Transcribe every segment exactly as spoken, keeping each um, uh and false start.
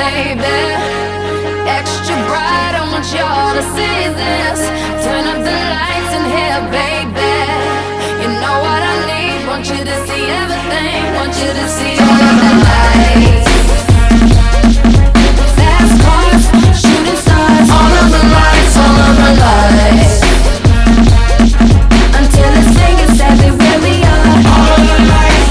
baby. Extra bright, I want y'all to see this. Turn up the lights in here, baby. You know what I need, want you to see everything. Want you to see all of the lights. Fast cars, shooting stars. All of the lights, all of the lights. Until it's fingers everywhere we are. All of the lights.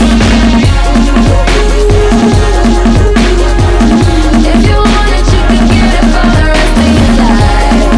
If you want it, you can get it for the rest of your life.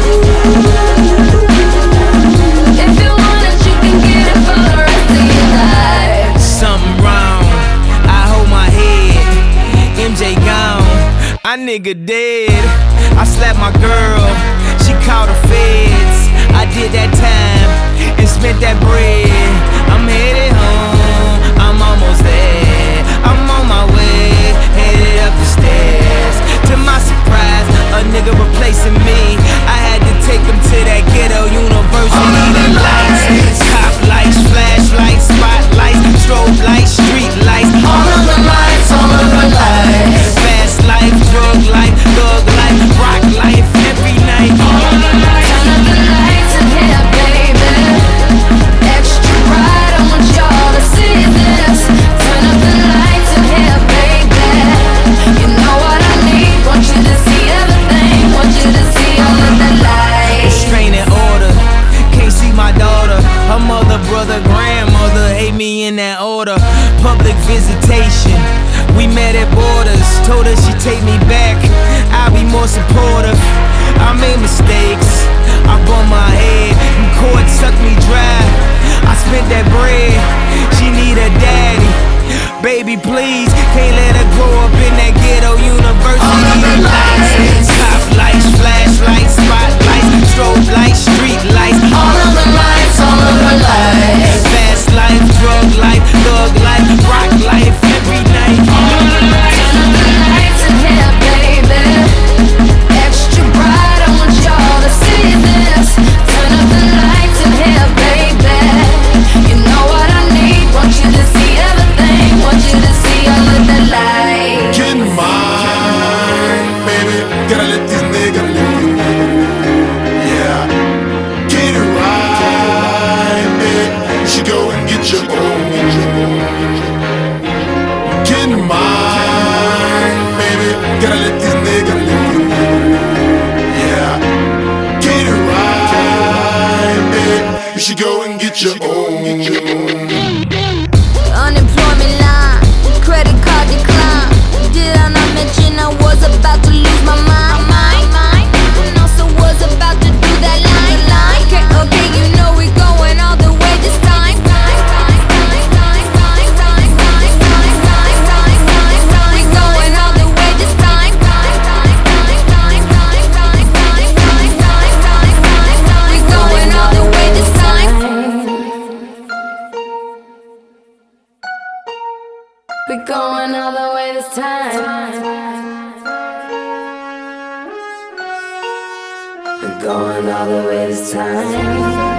If you want it, you can get it for the rest of your life. Something wrong, I hold my head. M J gone, I nigga dead. I slapped my girl, she called the feds. I did that time and spent that bread. I'm headed home, I'm almost there. I'm on my way, headed up the stairs. To my surprise, a nigga replacing me. I had to take him to that ghetto university. The lights, top lights, flashlights, spotlights, strobe lights, street lights. All of the lights, all of the lights. Fast life, drug life, thug life, rock life, every night. All of the lights. Turn up the lights in here, baby. Extra bright, I want y'all to see this. Turn up the lights in here, baby. You know what I need, want you to see everything. Want you to see all of the lights. Restraining order, can't see my daughter. Her mother, brother, grandmother hate me in that order. Public visitation, we met at borders. Told her she'd take me back, I'll be more supportive. I made mistakes, I bumped my head, and court sucked me dry. I spent that bread, she need a daddy. Baby, please, can't let her grow up in that ghetto university. All of the lights. Top lights, flashlights, spotlights, strobe lights, street lights. All of the lights, all of the lights. Fast life, drug life, thug life, rock life, every night. All of the lights. Turn up the lights in here, baby. Extra bright, I want y'all to see this. Turn up the lights in here, baby. You know what I need, want you to see everything. Want you to see all of the lights. Get mine, baby. Gotta let this nigga live. Yeah. Get it right, baby. You should go and get your own. Get mine, baby. Gotta let this nigga live. Yeah. Get it right, baby. You should go and get your own. Unemployment line, credit card decline. Did I not mention I was about to lose my mind? And also was about to do that line, line. Okay, okay, you know we going all the way this time. We going all the way this time. We going all the way this time. We're going all the way this time. We're going all the way this time.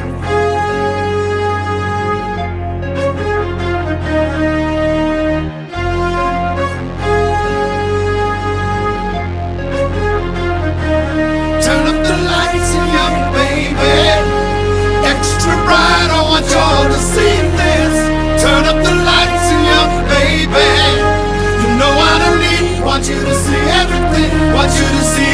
Turn up the lights in here, baby. Extra bright, I want y'all to see this. Turn up the lights in here, baby. You know what I need, want you to see everything. Want you to see